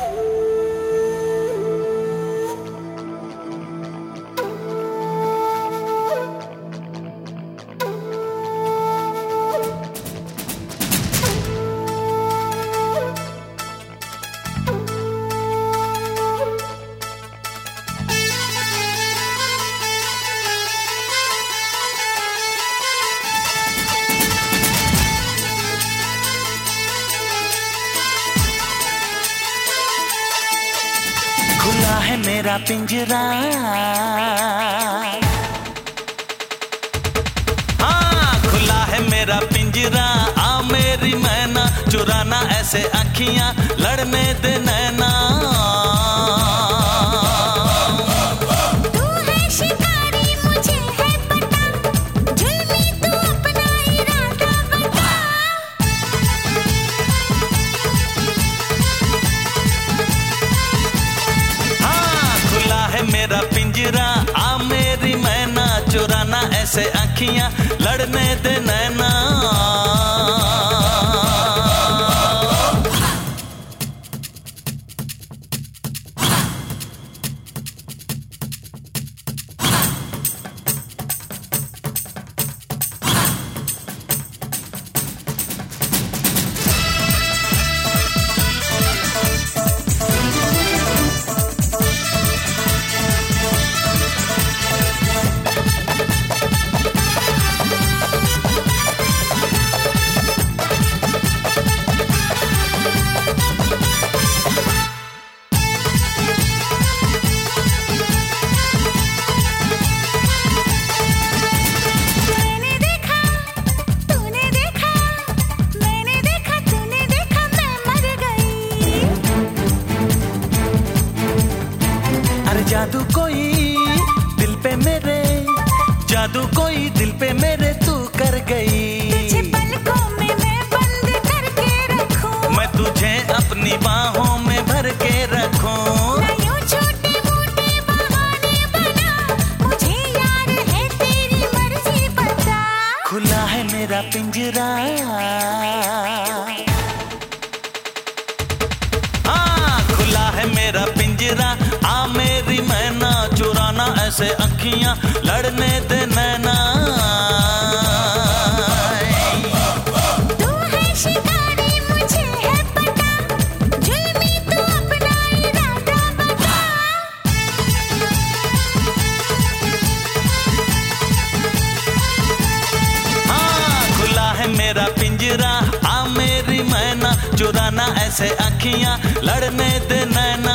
खुला है मेरा पिंजरा, हाँ खुला है मेरा पिंजरा। आ मेरी मैना चुराना ऐसे आँखियाँ लड़ने दे नैना। तू है शिकारी मुझे है पता, जुल्मी तू अपना इरादा बता। मेरा पिंजरा आ मेरी मैना चुराना ऐसे आँखियाँ लड़ने दे नैना। जादू कोई दिल पे मेरे, जादू कोई दिल पे मेरे तू कर गई। तुझे पलकों में मैं बंद करके रखूं, मैं तुझे अपनी बाहों में भर के रखूं। ना यूं छोटे मोटे बहाने बना, मुझे यार है तेरी मर्जी पता। खुला है मेरा पिंजरा, हाँ खुला है मेरा पिंजरा। आ मेरी मैना चुराना ऐसे अखियां लड़ने दे नैना। तू है शिकारी मुझे है पता, जुल्मी तू अपना इरादा बता। हाँ खुला है मेरा पिंजरा। आ मेरी मैना चुराना ऐसे अखियां लड़ने दे नैना।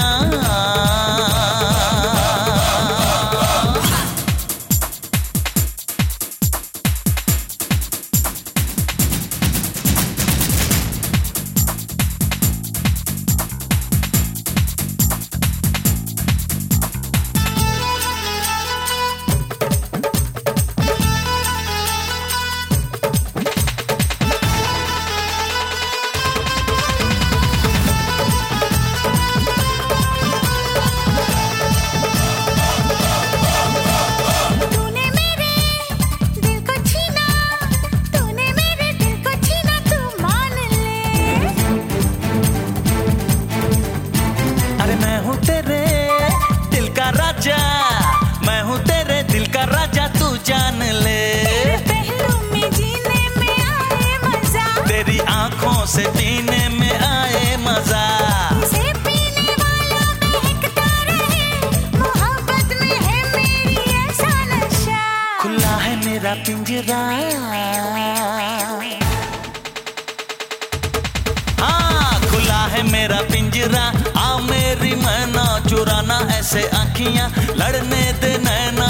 मैं हूँ तेरे दिल का राजा, मैं हूँ तेरे दिल का राजा, तू जान ले। पहलू में जीने में आए मजा, तेरी आँखों से पीने में आए मजा। इसे पीने वाला बहकता रहे, मोहब्बत में है मेरी ऐसा नशा। खुला है मेरा पिंजरा, हाँ खुला है मेरा पिंजरा। आ मेरी मैना चुराना ऐसे आँखियाँ लड़ने दे नैना।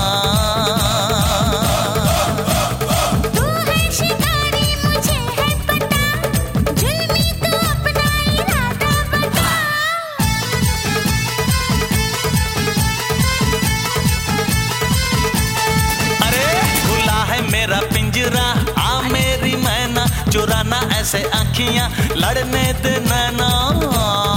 तू है शिकारी मुझे है पता, जुल्मी तू अपना इरादा बता। अरे खुला है मेरा पिंजरा। आ मेरी मैना चुराना ऐसे आँखियाँ लड़ने दे नैना।